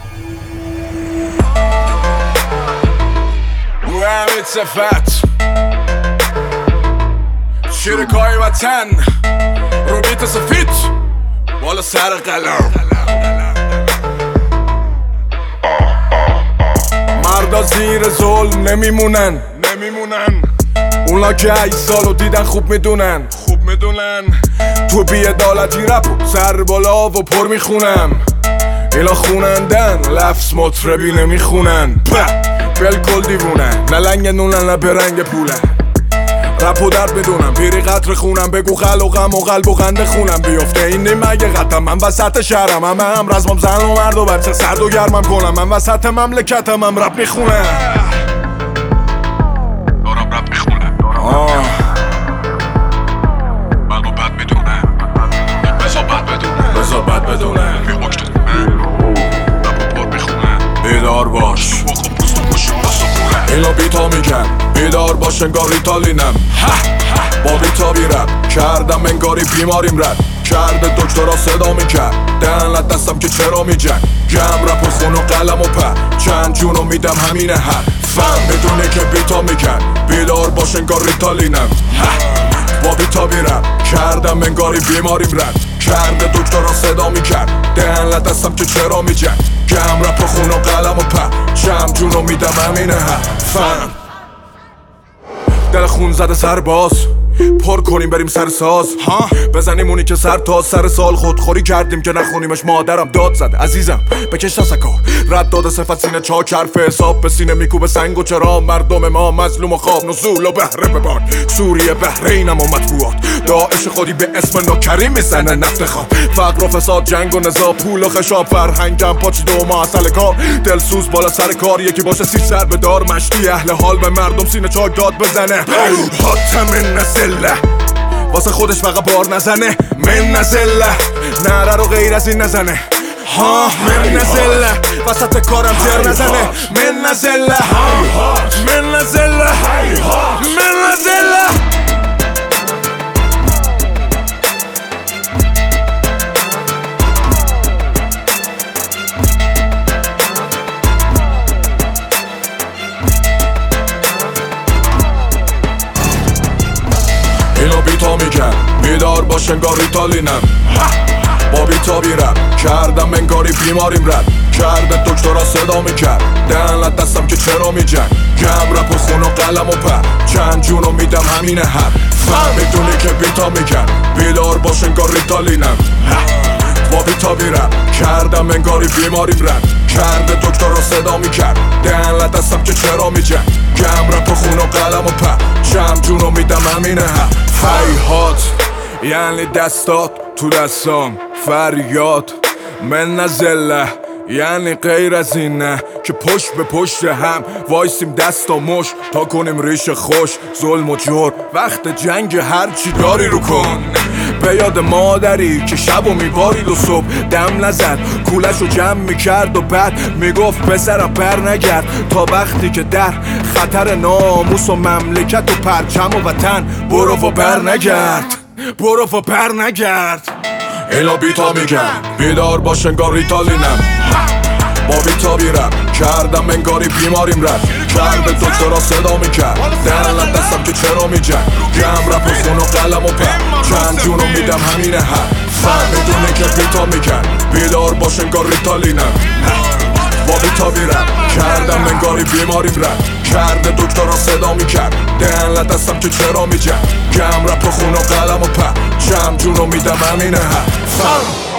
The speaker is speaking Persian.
رو همین صفت شیرکای وطن رو بیت سفید بالا سر قلم. مردا زیر ظلم نمیمونن اونا که 8 سالو دیدن خوب میدونن تو بی‌عدالتی رپ سر بالا و پر میخونم. اینا خونندن لفظ مطربی نمیخونن، بالکل دیوونن، نه لنگ نونن نه برنگ پولن. رپ و درد بدونم پیری قطر خونم، بگو خل و غم و قلب و خنده خونم بیفته این نیم اگه قطم. من وسط شهرم هم رزمم زن و مرد و بچه سرد و گرمم کنم. من وسط مملکتم هم رپ میخونم، دارم رپ میخونم. من رو بد میدونم، بزا بد بدونم میخوش تو خونم، رپ و پر میخونم. بیدار باش اینا بیتا میگن، بیدار باش انگار ریتالینم. با بیتا بیرم کردم انگاری بیماریم رد کرده، دکترا صدا میکرد دهنت دستم که چرا میجن. گم رپ و خون و قلم و پر چند جونو میدم همینه هر فهم بدونه که بیتا میگن. بیدار باش انگار ریتالینم. با بیتا بیرم کردم انگاری بیماریم رد کرده، دکترا صدا میکرد دهنت دستم که چرا میجن. گم رپ و خون و قلم و پر چند جونو میدم همینه هر فهم. دل خون زده سرباز پر کنیم بریم سر ساز بزنیم اونی که سر تا سر سال خودخوری کردیم که نخونیمش. مادرم داد زد عزیزم بکش دستکا رد داده صفت سینه چاک حرف حساب به سینه میکوبه سنگ و چرا مردم ما مظلوم و خواب نزول و بهره ببان. سوریه بحرینم و مطبوعات داعش خودی به اسم نوکریم میزنه نفت خواب. فقر و فساد جنگ و نزا پول و خشاب فرهنگم پاچ دو ما اصل کار. دلسوز بالا سر کار یکی باشه سی سر به دار مشتی اهل حال به مردم سینه چاک داد بزنه. حاتم نزله واسه خودش فقط بار نزنه. من نزله نره رو غیر از این نزنه. من نزله وسط کارم جر نزنه. من نزله من نزله من نزله. اینا بیتا میگن بیدار باش انگار ریتالینم. با بیتا بیرم کردم انگاری بیماریم رد کرده، دکترا صدا میکرد دهنت دستم که چرا میجن. گم رپ و خون و قلم و پر چند جونو میدم همینه هر فهم میدونی که بیتا میگن. بیدار باش انگار ریتالینم. با بیتا بیرم کردم انگاری بیماریم رد کرده، دکترا صدا میکرد دهنت دستم که چرا میجن. گم رپ و خون و قلم و پر چند جونو میدم همینه هر فیهات یعنی دستات تو دستام فریاد. من نزله یعنی غیر از این نه که پشت به پشت هم وایسیم دست و مش تا کنیم ریش خوش. ظلم و جور وقت جنگ هرچی داری رو کن. به یاد مادری که شب و میبارید و صبح دم نزد کولش رو جمع میکرد و بعد میگفت پسرم پر نگرد تا وقتی که در خطر ناموس و مملکت و پرچم و وطن برو و بر نگرد برو و پر نگرد. اینا بیتا میگن بیدار باش انگار ریتالینم. با بیتا بیرم کردم انگاری بیماریم رد کرده، دکترا صدا میکرد دهنت دستم که چرا میجن. گم رپ و خون و قلم و پر چند جونو میدم همینه هر فهم میدونه که بیتا میگن بیدار باش انگار ریتالینم. با بیتا بیرم کردم انگاری بیماریم رد کرده، دکترا صدا میکرد دهنت دستم که چرا میجن. گم رپ و خون و قلم و پر چند جونو میدم همینه هر فهم.